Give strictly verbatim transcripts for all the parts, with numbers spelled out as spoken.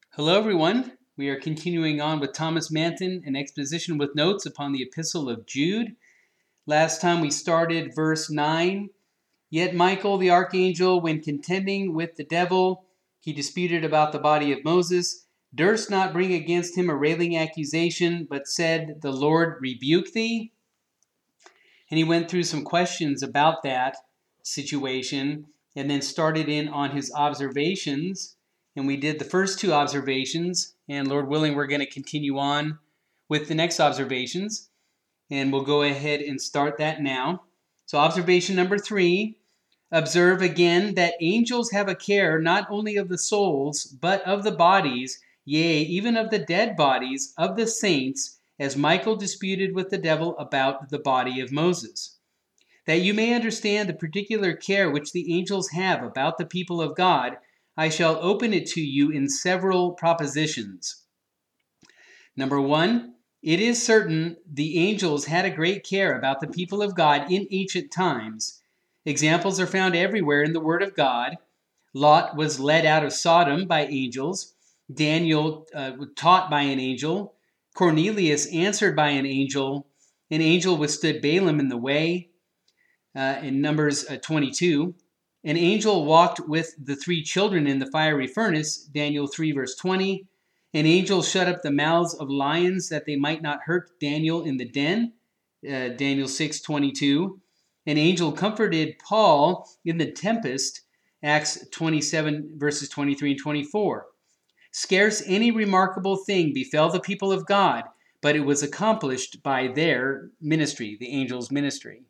Hello, everyone. We are continuing on with Thomas Manton, an exposition with notes upon the Epistle of Jude. Last time we started verse nine. Yet Michael the archangel, when contending with the devil, he disputed about the body of Moses, durst not bring against him a railing accusation, but said, The Lord rebuke thee. And he went through some questions about that situation and then started in on his observations. And we did the first two observations, and Lord willing, we're going to continue on with the next observations. And we'll go ahead and start that now. So observation number three, observe again that angels have a care not only of the souls, but of the bodies, yea, even of the dead bodies of the saints, as Michael disputed with the devil about the body of Moses. That you may understand the particular care which the angels have about the people of God, I shall open it to you in several propositions. Number one, it is certain the angels had a great care about the people of God in ancient times. Examples are found everywhere in the Word of God. Lot was led out of Sodom by angels. Daniel uh, was taught by an angel. Cornelius answered by an angel. An angel withstood Balaam in the way. Uh, in Numbers uh, twenty-two. An angel walked with the three children in the fiery furnace, Daniel three verse twenty. An angel shut up the mouths of lions that they might not hurt Daniel in the den, uh, Daniel six twenty-two. An angel comforted Paul in the tempest, Acts twenty-seven verses twenty-three and twenty-four. Scarce any remarkable thing befell the people of God, but it was accomplished by their ministry, the angels' ministry.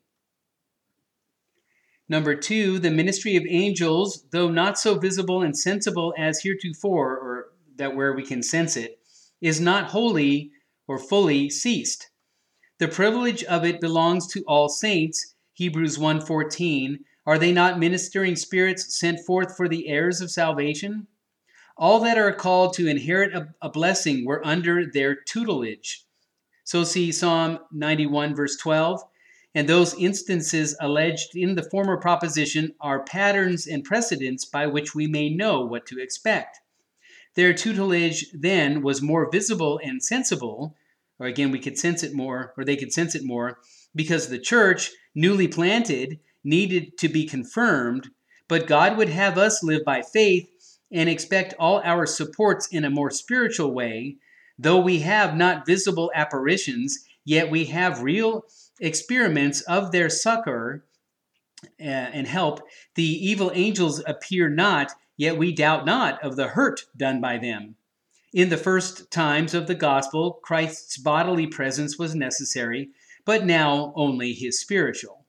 Number two, the ministry of angels, though not so visible and sensible as heretofore, or that where we can sense it, is not wholly or fully ceased. The privilege of it belongs to all saints, Hebrews one fourteen. Are they not ministering spirits sent forth for the heirs of salvation? All that are called to inherit a, a blessing were under their tutelage. So see Psalm ninety-one verse twelve. And those instances alleged in the former proposition are patterns and precedents by which we may know what to expect. Their tutelage then was more visible and sensible, or again, we could sense it more, or they could sense it more, because the church, newly planted, needed to be confirmed, but God would have us live by faith and expect all our supports in a more spiritual way. Though we have not visible apparitions, yet we have real experiments of their succor uh, and help. The evil angels appear not, yet we doubt not of the hurt done by them. In the first times of the gospel, Christ's bodily presence was necessary, but now only his spiritual.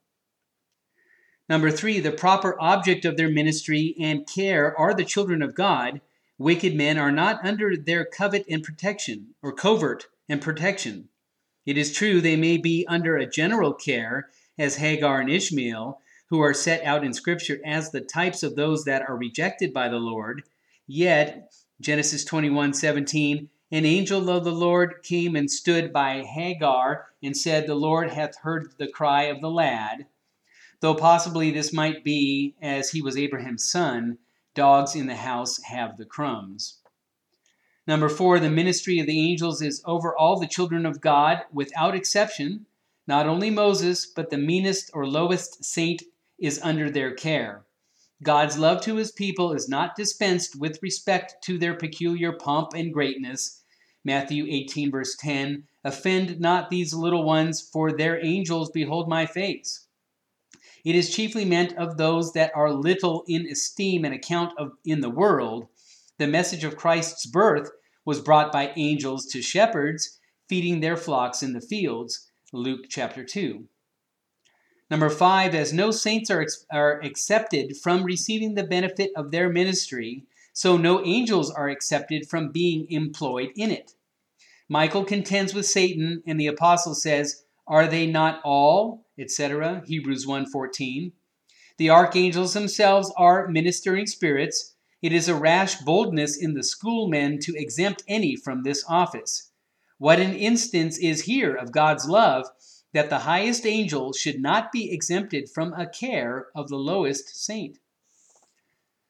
Number three, the proper object of their ministry and care are the children of God. Wicked men are not under their covert and protection, or covert and protection. It is true they may be under a general care, as Hagar and Ishmael, who are set out in Scripture as the types of those that are rejected by the Lord. Yet, Genesis twenty-one seventeen, an angel of the Lord came and stood by Hagar and said, The Lord hath heard the cry of the lad. Though possibly this might be, as he was Abraham's son, dogs in the house have the crumbs. Number four, the ministry of the angels is over all the children of God without exception. Not only Moses, but the meanest or lowest saint is under their care. God's love to his people is not dispensed with respect to their peculiar pomp and greatness. Matthew eighteen verse ten, offend not these little ones, for their angels behold my face. It is chiefly meant of those that are little in esteem and account of in the world. The message of Christ's birth was brought by angels to shepherds feeding their flocks in the fields, Luke chapter two. Number five, as no saints are, ex- are accepted from receiving the benefit of their ministry, so no angels are accepted from being employed in it. Michael contends with Satan, and the apostle says, Are they not all, et cetera, Hebrews one fourteen. The archangels themselves are ministering spirits. It is a rash boldness in the schoolmen to exempt any from this office. What an instance is here of God's love, that the highest angel should not be exempted from a care of the lowest saint.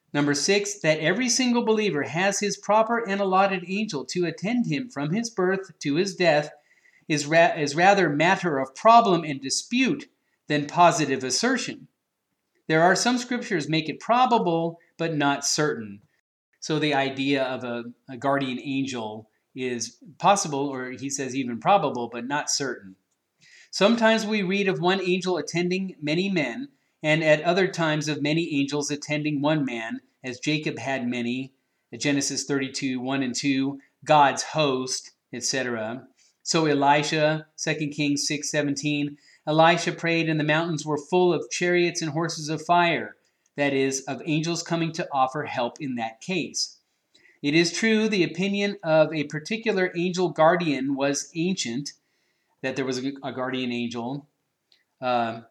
Number six, that every single believer has his proper and allotted angel to attend him from his birth to his death is, ra- is rather matter of problem and dispute than positive assertion. There are some scriptures make it probable, but not certain. So the idea of a, a guardian angel is possible, or he says even probable, but not certain. Sometimes we read of one angel attending many men, and at other times of many angels attending one man, as Jacob had many, Genesis thirty-two, one and two, God's host, et cetera. So Elisha, Second Kings six seventeen, Elisha prayed and the mountains were full of chariots and horses of fire, that is, of angels coming to offer help in that case. It is true the opinion of a particular angel guardian was ancient, that there was a, a guardian angel. Uh,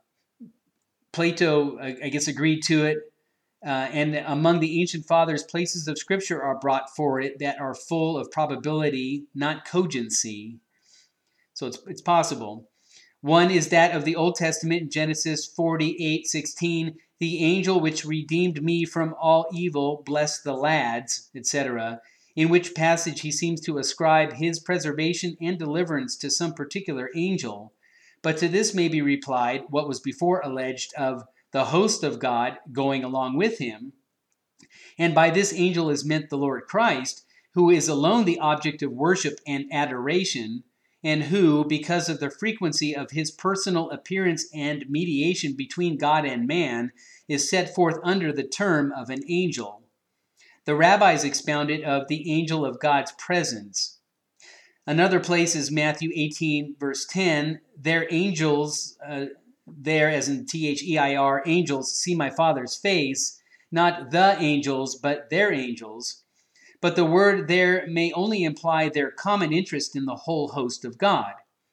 Plato, I, I guess, agreed to it. Uh, and among the ancient fathers, places of scripture are brought for it that are full of probability, not cogency. So it's, it's possible. One is that of the Old Testament, Genesis forty-eight sixteen, the angel which redeemed me from all evil, bless the lads, et cetera, in which passage he seems to ascribe his preservation and deliverance to some particular angel. But to this may be replied what was before alleged of the host of God going along with him. And by this angel is meant the Lord Christ, who is alone the object of worship and adoration, and who, because of the frequency of his personal appearance and mediation between God and man, is set forth under the term of an angel. The rabbis expounded of the angel of God's presence. Another place is Matthew eighteen, verse ten. Their angels, uh, there as in T H E I R, angels, see my Father's face, not the angels, but their angels. But the word there may only imply their common interest in the whole host of God.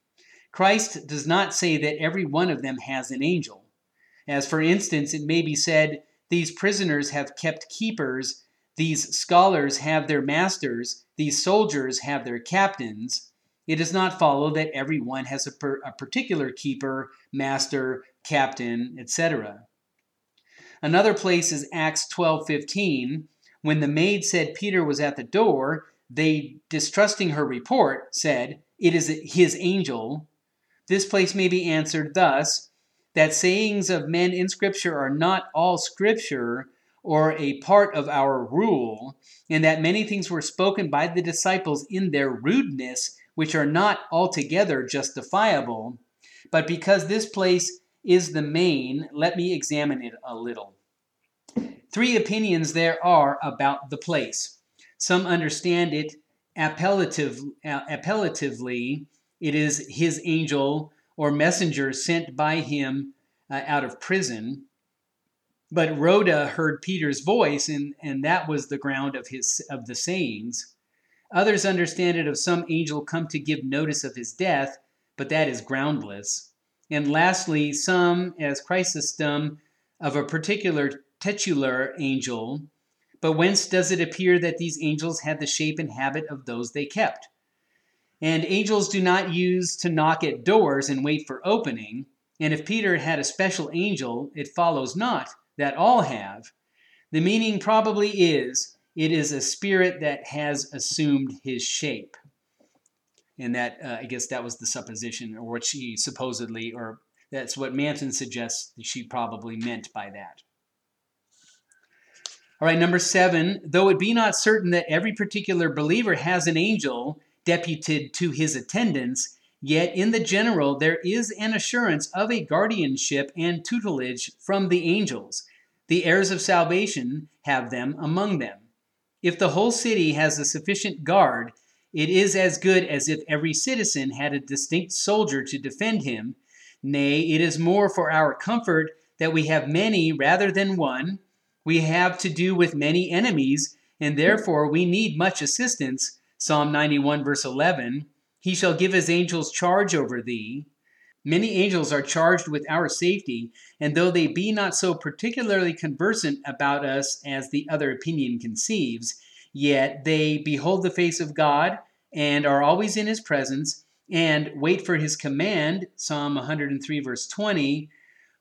Christ does not say that every one of them has an angel. As for instance, it may be said, these prisoners have kept keepers, these scholars have their masters, these soldiers have their captains. It does not follow that every one has a, per, a particular keeper, master, captain, et cetera. Another place is Acts twelve fifteen. When the maid said Peter was at the door, they, distrusting her report, said, it is his angel. This place may be answered thus, that sayings of men in Scripture are not all Scripture or a part of our rule, and that many things were spoken by the disciples in their rudeness, which are not altogether justifiable. But because this place is the main, let me examine it a little. Three opinions there are about the place. Some understand it appellative, uh, appellatively. It is his angel or messenger sent by him uh, out of prison. But Rhoda heard Peter's voice, and, and that was the ground of his of the sayings. Others understand it of some angel come to give notice of his death, but that is groundless. And lastly, some, as Chrysostom, of a particular titular angel. But whence does it appear that these angels had the shape and habit of those they kept? And angels do not use to knock at doors and wait for opening. And if Peter had a special angel, it follows not that all have. The meaning probably is, it is a spirit that has assumed his shape. And that, uh, I guess that was the supposition, or what she supposedly, or that's what Manton suggests that she probably meant by that. All right, number seven, though it be not certain that every particular believer has an angel deputed to his attendance, yet in the general there is an assurance of a guardianship and tutelage from the angels. The heirs of salvation have them among them. If the whole city has a sufficient guard, it is as good as if every citizen had a distinct soldier to defend him. Nay, it is more for our comfort that we have many rather than one. We have to do with many enemies, and therefore we need much assistance. Psalm ninety-one, verse eleven, he shall give his angels charge over thee. Many angels are charged with our safety, and though they be not so particularly conversant about us as the other opinion conceives, yet they behold the face of God, and are always in his presence, and wait for his command, Psalm one hundred three, verse twenty,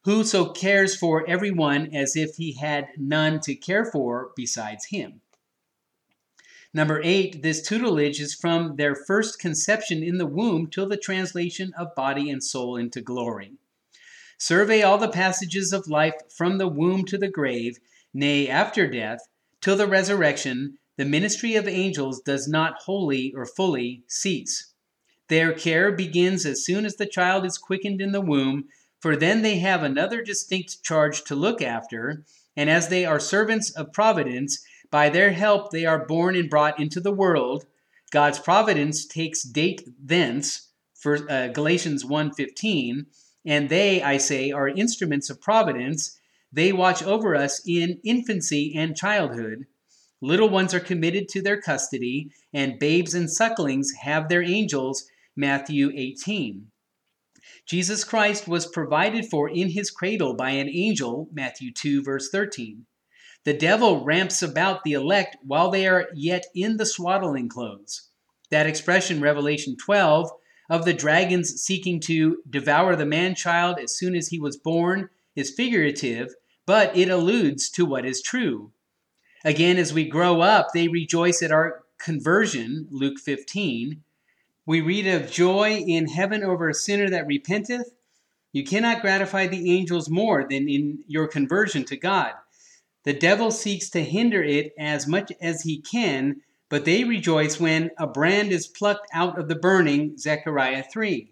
whoso cares for everyone as if he had none to care for besides him. Number eight, this tutelage is from their first conception in the womb till the translation of body and soul into glory. Survey all the passages of life from the womb to the grave, nay, after death, till the resurrection, the ministry of angels does not wholly or fully cease. Their care begins as soon as the child is quickened in the womb, for then they have another distinct charge to look after, and as they are servants of providence, by their help they are born and brought into the world. God's providence takes date thence, for uh, Galatians one fifteen, and they, I say, are instruments of providence. They watch over us in infancy and childhood. Little ones are committed to their custody, and babes and sucklings have their angels, Matthew eighteen. Jesus Christ was provided for in his cradle by an angel, Matthew two, verse thirteen. The devil ramps about the elect while they are yet in the swaddling clothes. That expression, Revelation twelve, of the dragons seeking to devour the man-child as soon as he was born, is figurative, but it alludes to what is true. Again, as we grow up, they rejoice at our conversion, Luke fifteen. We read of joy in heaven over a sinner that repenteth. You cannot gratify the angels more than in your conversion to God. The devil seeks to hinder it as much as he can, but they rejoice when a brand is plucked out of the burning, Zechariah three.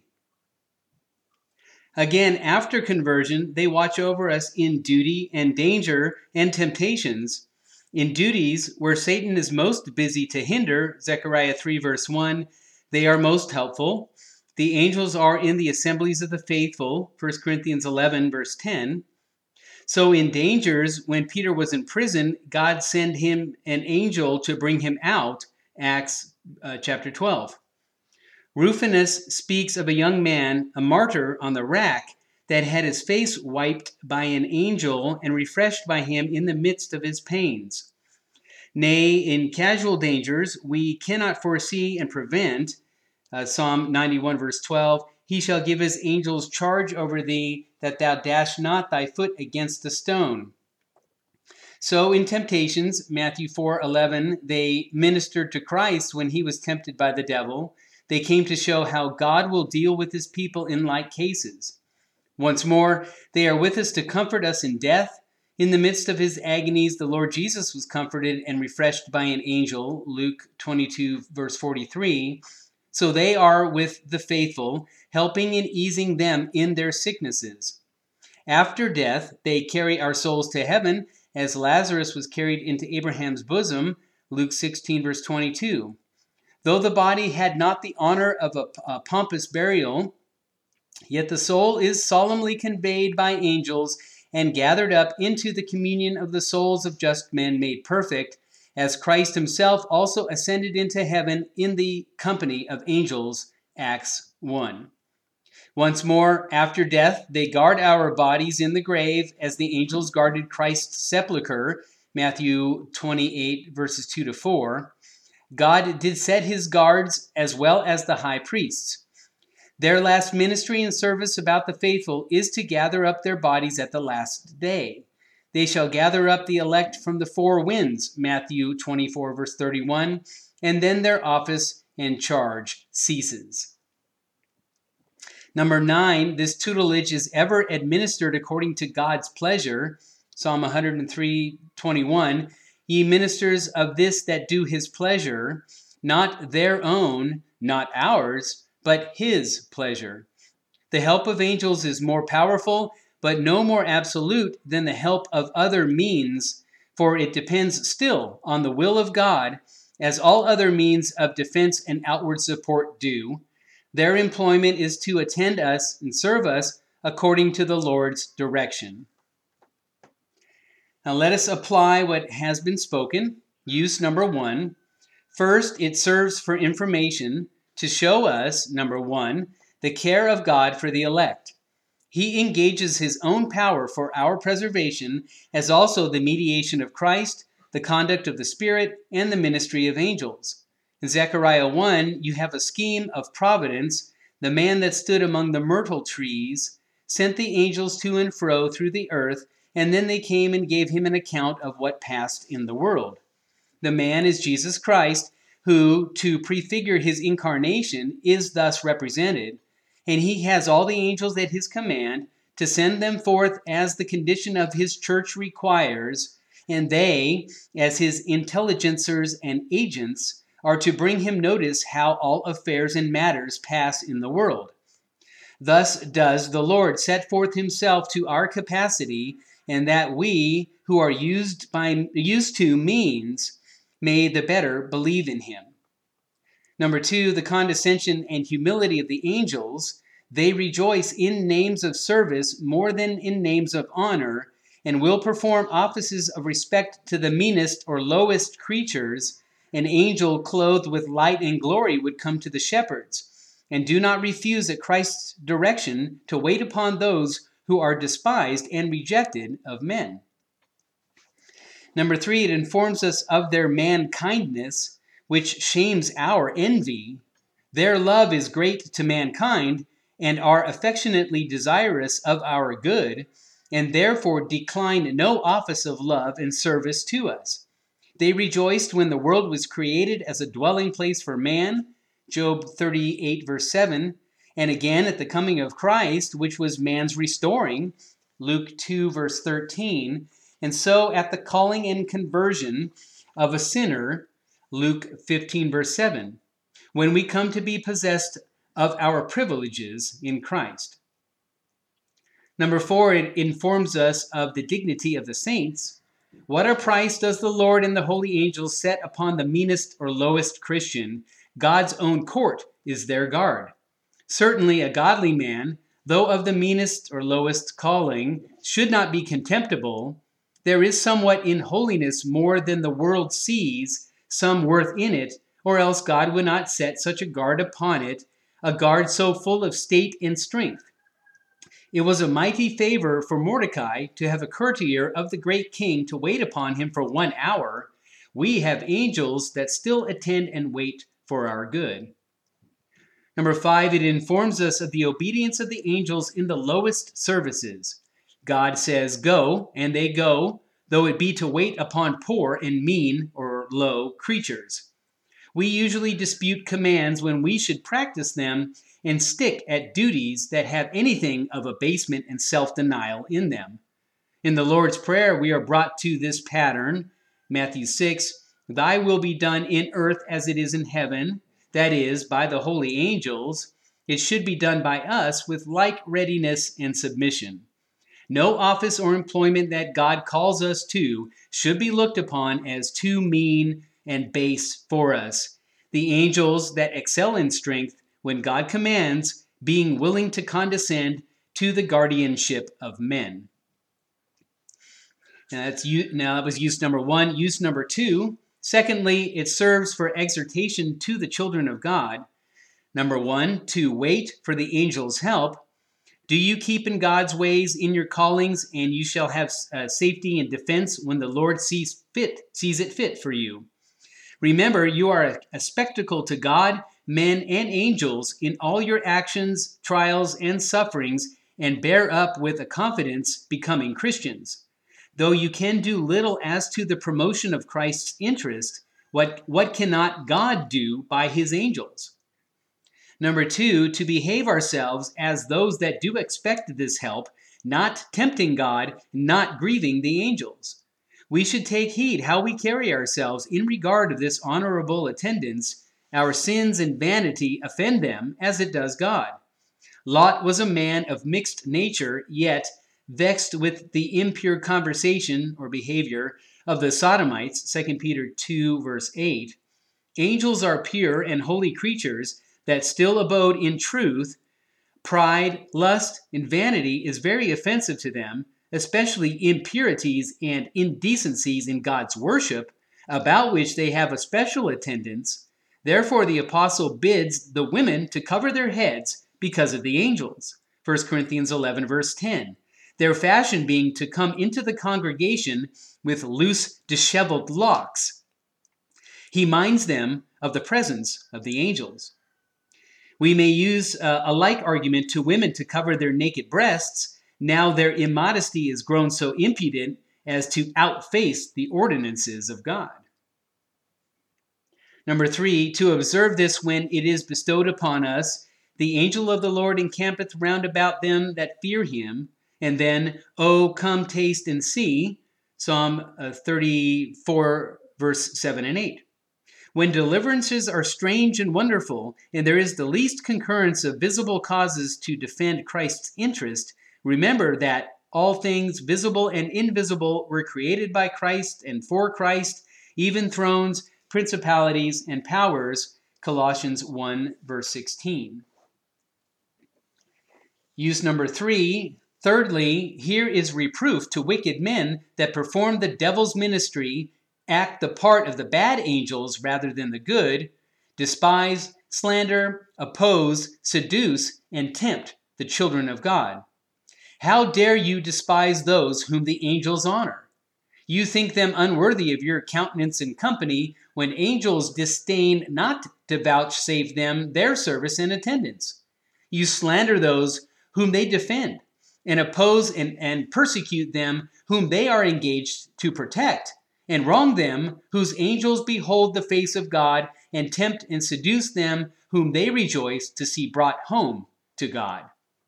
Again, after conversion, they watch over us in duty and danger and temptations. In duties, where Satan is most busy to hinder, Zechariah three, verse one, they are most helpful. The angels are in the assemblies of the faithful, First Corinthians eleven, verse ten. So in dangers, when Peter was in prison, God sent him an angel to bring him out, Acts uh, chapter twelve. Rufinus speaks of a young man, a martyr on the rack, that had his face wiped by an angel and refreshed by him in the midst of his pains. Nay, in casual dangers, we cannot foresee and prevent, uh, Psalm ninety-one, verse twelve, he shall give his angels charge over thee, that thou dash not thy foot against a stone. So in temptations, Matthew four eleven, they ministered to Christ when he was tempted by the devil. They came to show how God will deal with his people in like cases. Once more, they are with us to comfort us in death. In the midst of his agonies, the Lord Jesus was comforted and refreshed by an angel, Luke twenty-two, verse forty-three. So they are with the faithful, helping and easing them in their sicknesses. After death, they carry our souls to heaven, as Lazarus was carried into Abraham's bosom, Luke sixteen, verse twenty-two. Though the body had not the honor of a, a pompous burial, yet the soul is solemnly conveyed by angels and gathered up into the communion of the souls of just men made perfect, as Christ himself also ascended into heaven in the company of angels, Acts one. Once more, after death, they guard our bodies in the grave as the angels guarded Christ's sepulchre, Matthew twenty-eight, verses two to four. God did set his guards as well as the high priests. Their last ministry and service about the faithful is to gather up their bodies at the last day. They shall gather up the elect from the four winds, Matthew twenty-four, verse thirty-one, and then their office and charge ceases. Number nine, this tutelage is ever administered according to God's pleasure, Psalm one hundred three, twenty-one. Ye ministers of this that do his pleasure, not their own, not ours, but his pleasure. The help of angels is more powerful, but no more absolute than the help of other means, for it depends still on the will of God, as all other means of defense and outward support do. Their employment is to attend us and serve us according to the Lord's direction. Now let us apply what has been spoken. Use number one. First, it serves for information to show us, number one, the care of God for the elect. He engages his own power for our preservation, as also the mediation of Christ, the conduct of the Spirit, and the ministry of angels. In Zechariah one, you have a scheme of providence. The man that stood among the myrtle trees, sent the angels to and fro through the earth, and then they came and gave him an account of what passed in the world. The man is Jesus Christ, who, to prefigure his incarnation, is thus represented, and he has all the angels at his command to send them forth as the condition of his church requires, and they, as his intelligencers and agents, are to bring him notice how all affairs and matters pass in the world. Thus does the Lord set forth himself to our capacity, and that we, who are used by used to means, may the better believe in him. Number two, the condescension and humility of the angels. They rejoice in names of service more than in names of honor, and will perform offices of respect to the meanest or lowest creatures. An angel clothed with light and glory would come to the shepherds, and do not refuse at Christ's direction to wait upon those who are despised and rejected of men. Number three, it informs us of their man-kindness, which shames our envy. Their love is great to mankind, and are affectionately desirous of our good, and therefore decline no office of love and service to us. They rejoiced when the world was created as a dwelling place for man, Job thirty-eight, verse seven, and again at the coming of Christ, which was man's restoring, Luke two, verse thirteen, and so at the calling and conversion of a sinner, Luke fifteen, verse seven, when we come to be possessed of our privileges in Christ. Number four, it informs us of the dignity of the saints. What a price does the Lord and the holy angels set upon the meanest or lowest Christian? God's own court is their guard. Certainly a godly man, though of the meanest or lowest calling, should not be contemptible. There is somewhat in holiness more than the world sees, some worth in it, or else God would not set such a guard upon it, a guard so full of state and strength. It was a mighty favor for Mordecai to have a courtier of the great king to wait upon him for one hour. We have angels that still attend and wait for our good. Number five, it informs us of the obedience of the angels in the lowest services. God says, go, and they go, though it be to wait upon poor and mean or low creatures. We usually dispute commands when we should practice them and stick at duties that have anything of abasement and self-denial in them. In the Lord's Prayer, we are brought to this pattern, Matthew six, thy will be done in earth as it is in heaven, that is, by the holy angels. It should be done by us with like readiness and submission. No office or employment that God calls us to should be looked upon as too mean and base for us. The angels that excel in strength when God commands, being willing to condescend to the guardianship of men. Now, that's, now that was use number one. Use number two. Secondly, it serves for exhortation to the children of God. Number one, to wait for the angel's help. Do you keep in God's ways in your callings, and you shall have uh, safety and defense when the Lord sees fit, sees it fit for you. Remember, you are a, a spectacle to God, men, and angels in all your actions, trials, and sufferings, and bear up with a confidence, becoming Christians. Though you can do little as to the promotion of Christ's interest, what, what cannot God do by his angels? Number two, to behave ourselves as those that do expect this help, not tempting God, not grieving the angels. We should take heed how we carry ourselves in regard of this honorable attendance. Our sins and vanity offend them as it does God. Lot was a man of mixed nature, yet vexed with the impure conversation or behavior of the Sodomites, Second Peter two, verse eight. Angels are pure and holy creatures that still abode in truth. Pride, lust, and vanity is very offensive to them, especially impurities and indecencies in God's worship, about which they have a special attendance. Therefore the apostle bids the women to cover their heads because of the angels. First Corinthians eleven, verse ten. Their fashion being to come into the congregation with loose, disheveled locks. He minds them of the presence of the angels. We may use uh, a like argument to women to cover their naked breasts. Now their immodesty is grown so impudent as to outface the ordinances of God. Number three, to observe this when it is bestowed upon us, the angel of the Lord encampeth round about them that fear him. And then, oh, come taste and see, Psalm thirty-four, verse seven and eight. When deliverances are strange and wonderful, and there is the least concurrence of visible causes to defend Christ's interest, remember that all things, visible and invisible, were created by Christ and for Christ, even thrones, principalities, and powers, Colossians one, verse sixteen. Use number three. Thirdly, here is reproof to wicked men that perform the devil's ministry, act the part of the bad angels rather than the good, despise, slander, oppose, seduce, and tempt the children of God. How dare you despise those whom the angels honor? You think them unworthy of your countenance and company, when angels disdain not to vouchsafe them their service and attendance. You slander those whom they defend, and oppose and, and persecute them whom they are engaged to protect, and wrong them whose angels behold the face of God, and tempt and seduce them whom they rejoice to see brought home to God.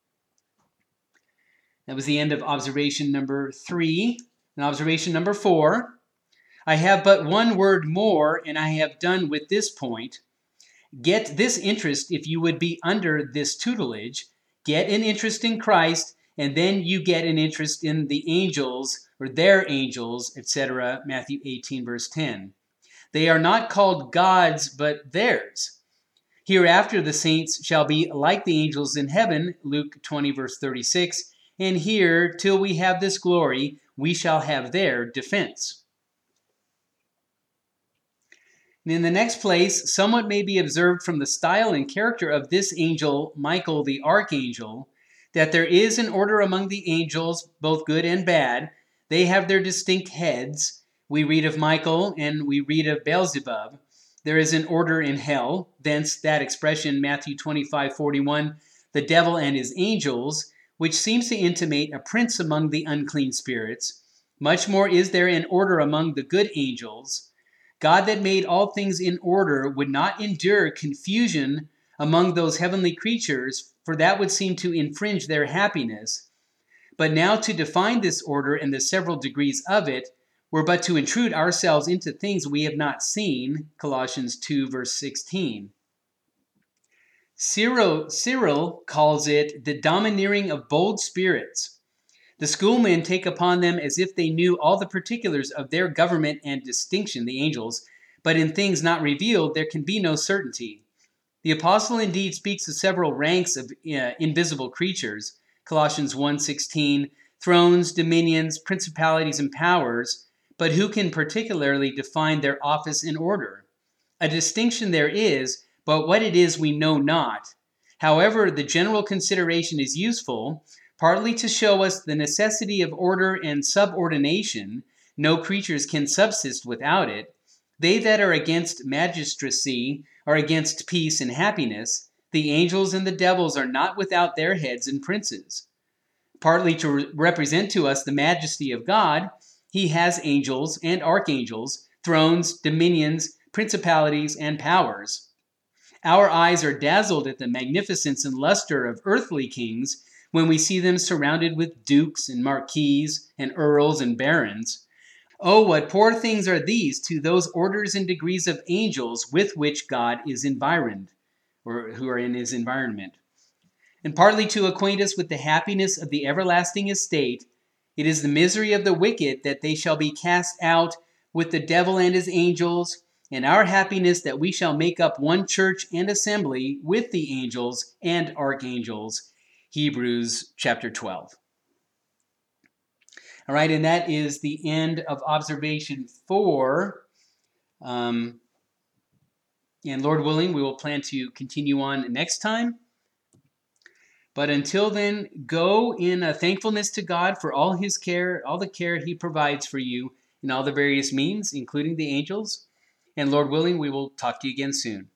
That was the end of observation number three. And observation number four, I have but one word more, and I have done with this point. Get this interest if you would be under this tutelage. Get an interest in Christ, and then you get an interest in the angels, or their angels, et cetera. Matthew eighteen, verse ten. They are not called God's, but theirs. Hereafter the saints shall be like the angels in heaven, Luke twenty, verse thirty-six. And here, till we have this glory, we shall have their defense. And in the next place, somewhat may be observed from the style and character of this angel, Michael the archangel, that there is an order among the angels, both good and bad. They have their distinct heads. We read of Michael and we read of Beelzebub. There is an order in hell, thence that expression, Matthew twenty-five, forty-one, the devil and his angels, which seems to intimate a prince among the unclean spirits. Much more is there an order among the good angels. God that made all things in order would not endure confusion among those heavenly creatures, for that would seem to infringe their happiness. But now to define this order and the several degrees of it were but to intrude ourselves into things we have not seen, Colossians two, verse sixteen. Cyril, Cyril calls it the domineering of bold spirits. The schoolmen take upon them as if they knew all the particulars of their government and distinction, the angels, but in things not revealed there can be no certainty. The apostle indeed speaks of several ranks of uh, invisible creatures, Colossians one sixteen, thrones, dominions, principalities, and powers, but who can particularly define their office and order? A distinction there is, but what it is we know not. However, the general consideration is useful, partly to show us the necessity of order and subordination. No creatures can subsist without it. They that are against magistracy are against peace and happiness. The angels and the devils are not without their heads and princes. Partly to re- represent to us the majesty of God, he has angels and archangels, thrones, dominions, principalities, and powers. Our eyes are dazzled at the magnificence and luster of earthly kings when we see them surrounded with dukes and marquises and earls and barons. Oh, what poor things are these to those orders and degrees of angels with which God is environed, or who are in his environment. And partly to acquaint us with the happiness of the everlasting estate, it is the misery of the wicked that they shall be cast out with the devil and his angels, and our happiness that we shall make up one church and assembly with the angels and archangels. Hebrews chapter twelve. All right, and that is the end of observation four. Um, and Lord willing, we will plan to continue on next time. But until then, go in a thankfulness to God for all his care, all the care he provides for you in all the various means, including the angels. And Lord willing, we will talk to you again soon.